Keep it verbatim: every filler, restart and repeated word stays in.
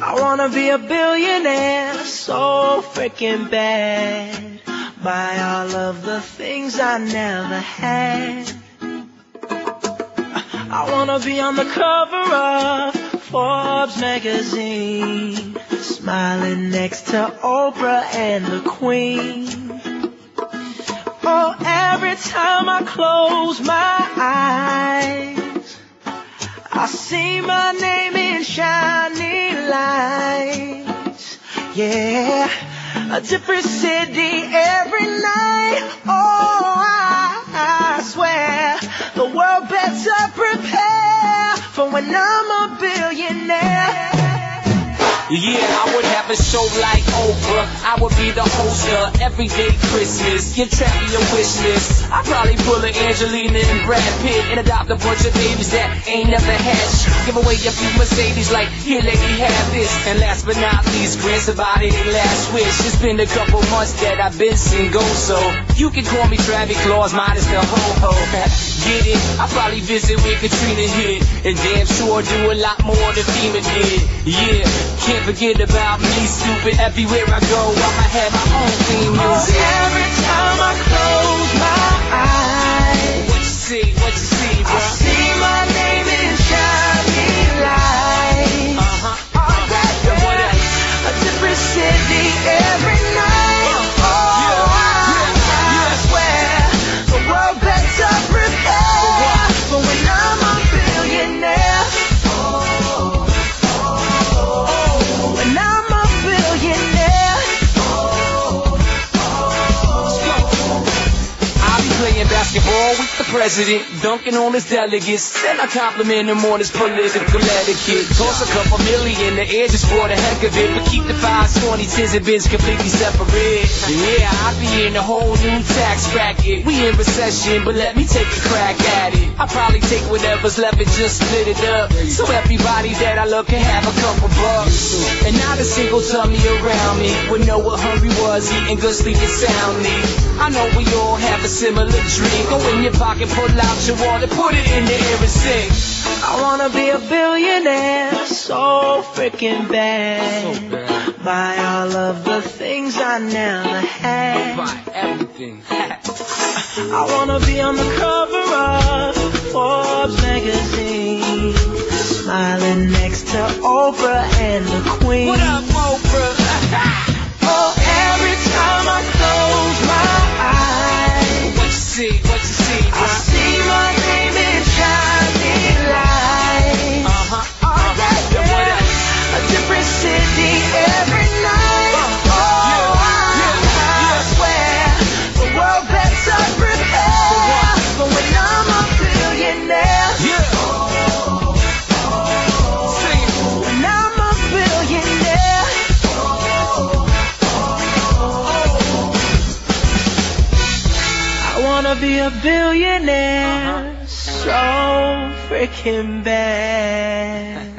I wanna be a billionaire so freaking bad. Buy all of the things I never had. I wanna be on the cover of Forbes magazine, smiling next to Oprah and the Queen. Oh, every time I close my eyes, I see my name in shining lights. Yeah, a different city every night. Oh, I, I swear the world better prepare for when I'm a billionaire. Yeah, I would have a show like Oprah. I would be the host of Everyday Christmas. Give Trappy a wish list. I'd probably pull a Angelina and Brad Pitt and adopt a bunch of babies that ain't never had shit. Give away a few Mercedes like, here lady, have this. And last but not least, grant somebody their last wish. It's been a couple months that I've been single, so you can call me Travis Claus, minus the ho-ho. Get it? I'll probably visit where Katrina hit, and damn sure do a lot more than FEMA did. Yeah, can't forget about me, stupid. Everywhere I go, I'ma have my own theme music. Oh, every time I close my eyes, what you see, what you see, bro? I see my name in shining lights. Uh-huh, Oh, that, and what else? a different city every night. Oh, yeah, I, yeah, I swear the world better prepare for when I'm a billionaire. Oh, oh, when I'm a billionaire. I'll be playing basketball with the president, dunking on his delegates. Then I compliment him on his political etiquette. Toss a couple million in the air just for the heck of it, but keep the fives, twenty, tens, and bins completely separate. Yeah, I'll be in a whole new tax bracket. We in recession, but let me take a crack at it. I'll probably take whatever's left and just split it up, so everybody that I love can have a couple bucks. And not a single tummy around me would know what hungry was, eating good, sleeping soundly. I know we all have a similar dream. Go in your pocket, pull out your wallet, put it in the air and sing. I wanna be a billionaire so freaking bad. So bad. Buy all of the things I never had. Buy everything. I wanna be on the cover of Forbes magazine, smiling next to Oprah and the Queen. What up, Oprah? Oh, every time I close my eyes, What you see, what you see, bro? I see my name in shining lights. Uh-huh, Oh, uh-huh. yeah, And what yeah. else? A different city every night. Oh, yeah, I, yeah, I swear the world better prepare for when I'm a billionaire. Yeah. Sing it. When I'm a billionaire. I wanna be a billionaire so freaking bad.